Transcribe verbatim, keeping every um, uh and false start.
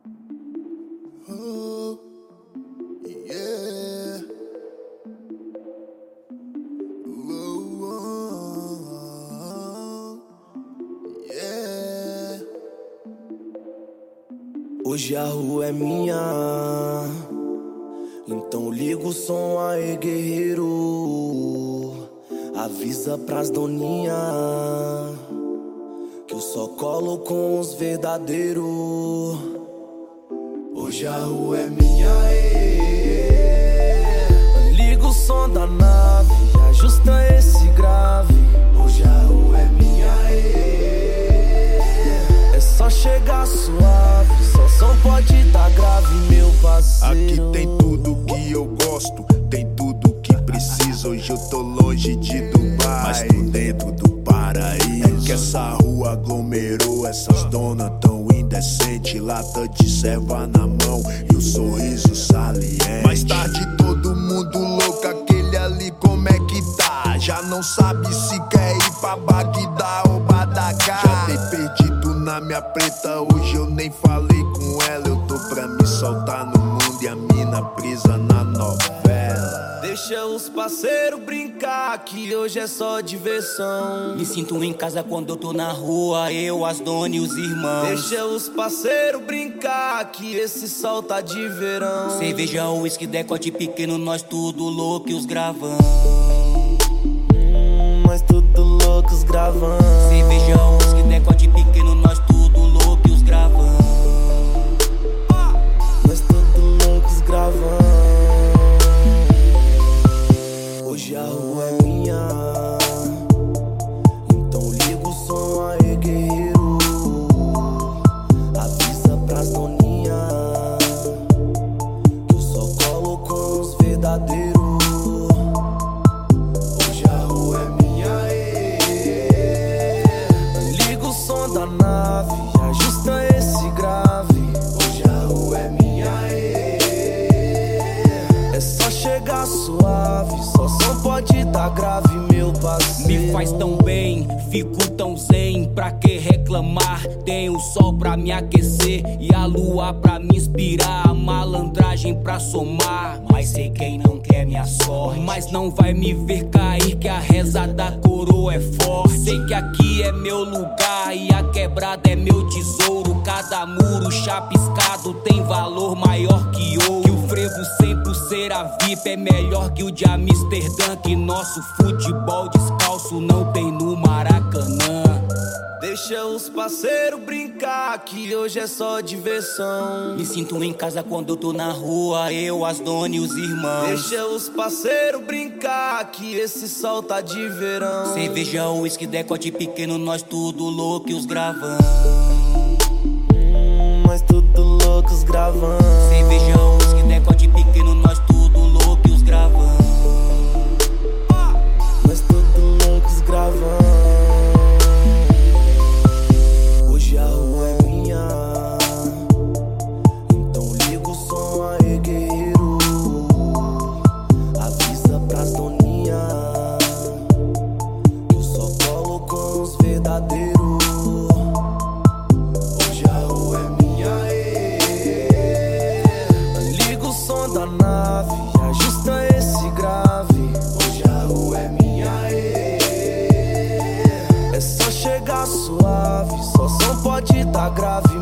Oh, yeah. Oh, oh, yeah. Hoje a rua é minha, então liga o som aí, guerreiro. Avisa pras doninha que eu só colo com os verdadeiros. Hoje a rua é minha, ê. Liga o som da nave, ajusta esse grave. Hoje a rua é minha, ê. É só chegar suave, só som pode dar grave, meu parceiro. Aqui tem tudo que eu gosto, tem tudo que preciso. Hoje eu tô longe de Dubai, mas tô dentro do paraíso. É que essa rua aglomerou, essas donas tão indecente, lata de serva na mão e o sorriso saliente. Mais tarde todo mundo louco, aquele ali como é que tá? Já não sabe se quer ir pra Bagdá ou Badagá. Já dei perdido na minha preta, hoje eu nem falei com ela. Eu tô pra me soltar no mundo e a mina presa na novela. Deixa os parceiros brincar, que hoje é só diversão. Me sinto em casa quando eu tô na rua, eu, as donas e os irmãos. Deixa os parceiros brincar, que esse sol tá de verão. Cerveja, uísque, decote pequeno, nós tudo louco e os gravão. Hum, nós tudo louco, os gravão. Cerveja, uísque, decote pequeno, nós tudo louco e os gravão. Nós tudo louco, os gravão. Hoje a rua é minha, então liga o som aí, guerreiro. Avisa pras doninha que eu só colo com os verdadeiros. Hoje a rua é minha, ê. Liga o som da nave, ajusta esse grave. Hoje a rua é minha, ê. É só chegar suave, só som pode dar grave, meu parceiro. Me faz tão bem, fico tão zen. Pra que reclamar? Tem o sol pra me aquecer e a lua pra me inspirar, a malandragem pra somar. Mas sei quem não quer minha sorte, mas não vai me ver cair, que a reza da coroa é forte. Sei que aqui é meu lugar e a quebrada é meu tesouro. Cada muro chapiscado tem valor maior que ouro. Que o frevo sempre ser a V I P é melhor que o de Amsterdã, que nosso futebol descalço não tem no Maracanã. Deixa os parceiros brincar, que hoje é só diversão. Me sinto em casa quando eu tô na rua, eu, as donas e os irmãos. Deixa os parceiros brincar, que esse sol tá de verão. Cerveja, uísque, decote pequeno, nós tudo louco e os gravão. Hum, nós tudo louco, os gravão. Cerveja, uísque, decote pequeno, nós tudo louco e os gravão. Nós tudo louco, os gravão. Hoje a rua é minha, então liga o som aí, guerreiro. Avisa pras doninha que eu só colo com os verdadeiros. Hoje a rua é minha, ê. Liga o som da nave, ajusta esse grave. Hoje a rua é minha, ê. É só chegar suave, só som pode dar grave,